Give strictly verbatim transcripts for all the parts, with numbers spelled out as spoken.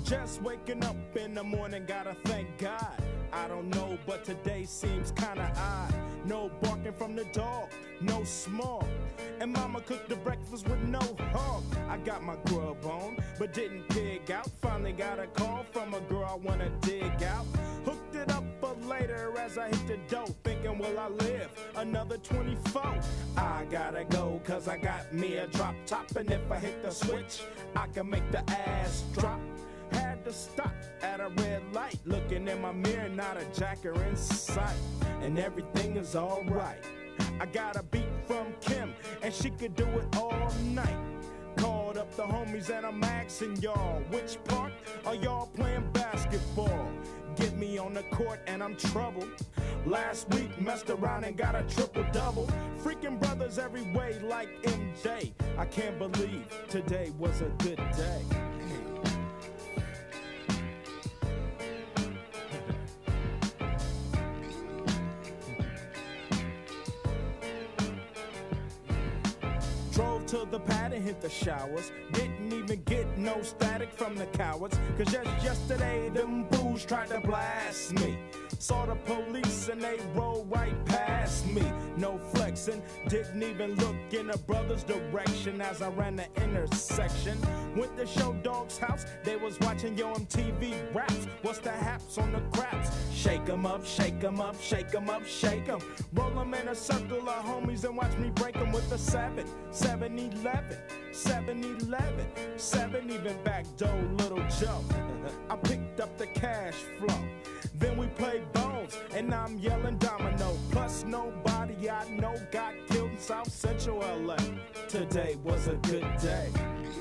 Just waking up in the morning, gotta thank God. I don't know, but today seems kinda odd. No barking from the dog, no small. And mama cooked the breakfast with no hog. I got my grub on, but didn't pig out. Finally got a call from a girl I wanna dig out. Hooked it up for later as I hit the dough. Thinking, will I live another twenty-four? I gotta go, cause I got me a drop top. And if I hit the switch, I can make the ass drop. Had to stop at a red light. Looking in my mirror, not a jacker in sight. And everything is alright. I got a beat from Kim, and she could do it all night. Called up the homies and I'm asking y'all, which park are y'all playing basketball? Get me on the court and I'm troubled. Last week messed around and got a triple-double. Freaking brothers every way like M J. I can't believe today was a good day. Drove to the pad and hit the showers. Didn't even get no static from the cowards. Cause just yesterday them fools tried to blast me. Saw the police and they rolled right past me. No flexing, didn't even look in the brother's direction as I ran the intersection. Went to Show Dog's house, they was watching Yo M T V raps. What's the haps on the craps? Shake 'em up, shake 'em up, shake 'em up, shake 'em. Roll 'em in a circle of homies and watch me break 'em with a seven, seven eleven, seven eleven, seven even back door Little Joe. I picked up the cash flow. Then we played bones, and I'm yelling domino. Plus nobody I know got killed in South Central L A. Today was a good day.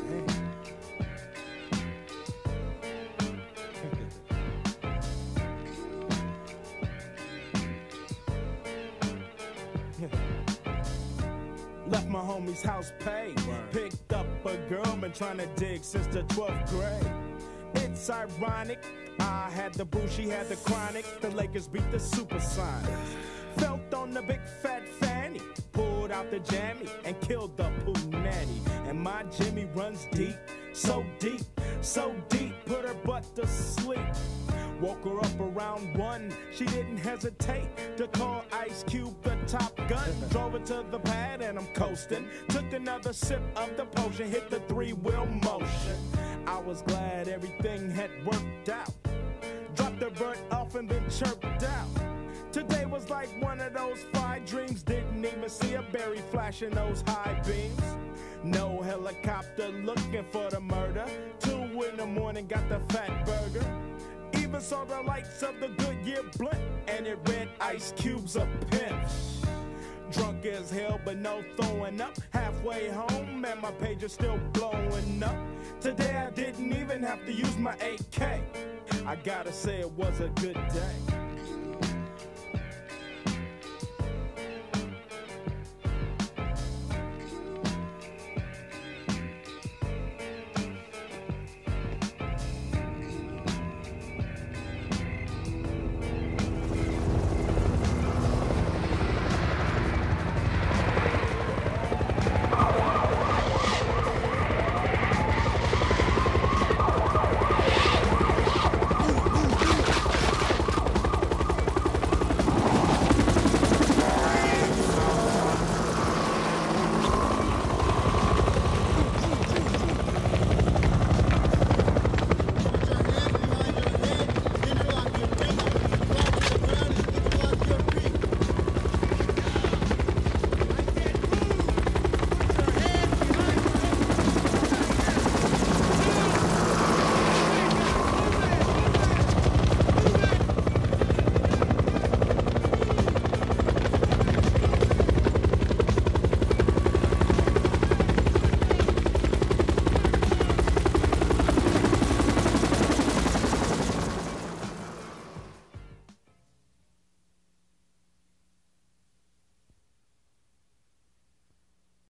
Left my homie's house paid. Picked up a girl, been trying to dig since the twelfth grade. It's ironic, I had the boo, she had the chronic. The Lakers beat the Supersonics. Felt on the big fat fanny, pulled out the jammy and killed the poo nanny. And my Jimmy runs deep, so deep, so deep, put her butt to sleep. Woke her up around one, she didn't hesitate to call Ice Cube the Top Gun. Drove her to the pad and I'm coasting. Took another sip of the potion, hit the three-wheel motion. I was glad everything had worked out. Dropped the bird off and then chirped out. Today was like one of those fly dreams. Didn't even see a berry flashing those high beams. No helicopter looking for the murder. Two in the morning, got the fat burger. Even saw the lights of the Goodyear blimp, and it read Ice Cube's a pimp. Drunk as hell, but no throwing up. Halfway home, and my page is still blowing up. Today I didn't even have to use my A K. I gotta say it was a good day.